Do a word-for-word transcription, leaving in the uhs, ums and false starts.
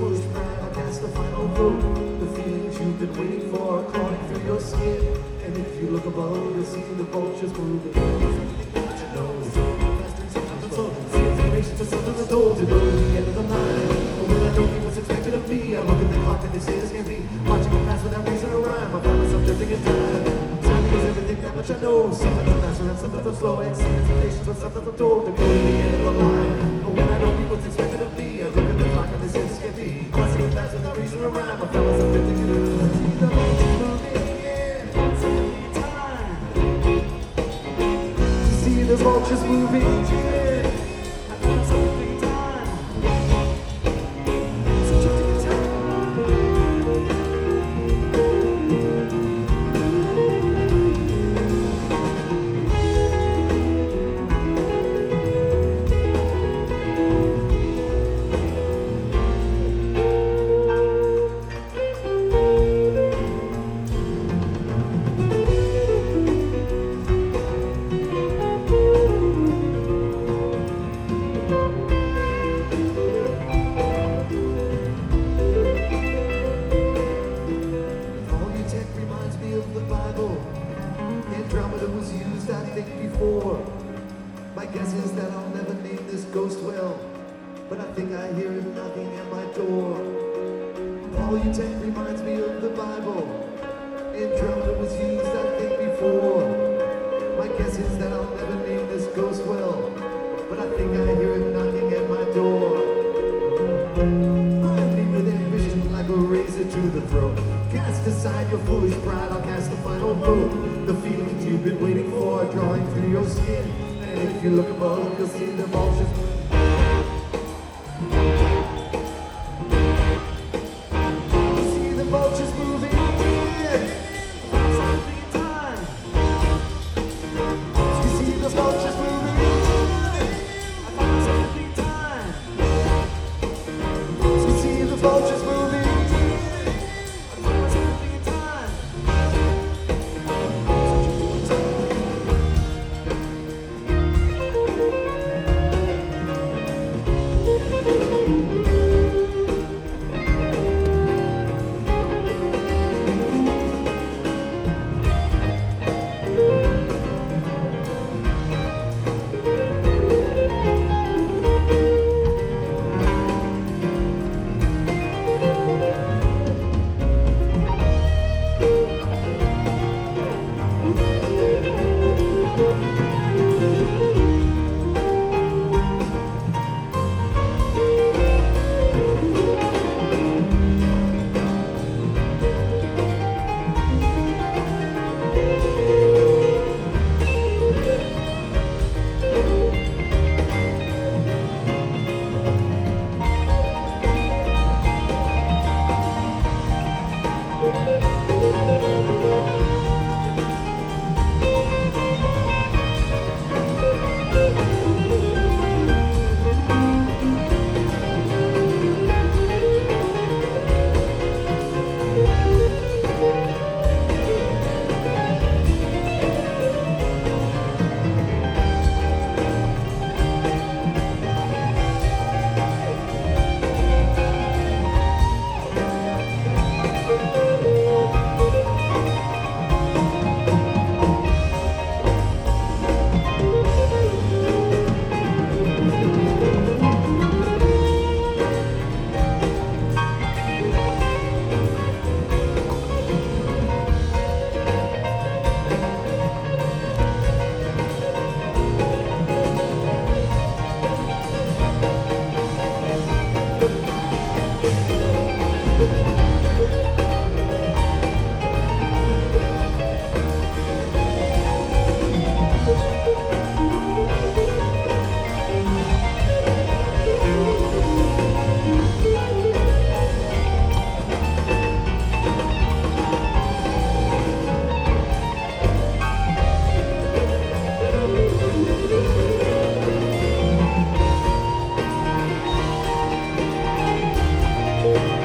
foolish pride, I'll cast the final vote. The feelings you've been waiting for are crawling through your skin. And if you look above, you'll see the vultures moving. What you know is sometimes it's all. See information for something that's told to go to the end of the line. But when I don't think what's expected of me, I look at the clock and they say it's can't be. Watching it pass without reason or rhyme, I find myself drifting in time. Time is everything that much I know. Sometimes I'm faster and sometimes I'm slow. And see information for something I'm told to go to the end of the line. But when I don't think what's expected of me, I look at the clock and they say it's can't be. Watching it pass without reason or rhyme, I find myself drifting in time. See the vultures moving in. Time. See the vultures moving in. I found something time. So drifting in time. All you tech reminds me of the Bible. Andromeda was used, I think, before. My guess is that I'll never name this ghost well, but I think I hear him knocking at my door. All you tech reminds me of the Bible. Andromeda was used, I think, before. My guess is that I'll never name this ghost well, but I think I hear him knocking at my door. I leave with ambition like a razor to the throat. Cast aside your foolish pride, I'll cast the final vote. The feelings you've been waiting for are drawing through your skin. And if you look above, you'll see the vultures. See the vultures moving in. Something time. You see the vultures moving in. I found something time. You see the vultures moving in. I found something time. Thank you.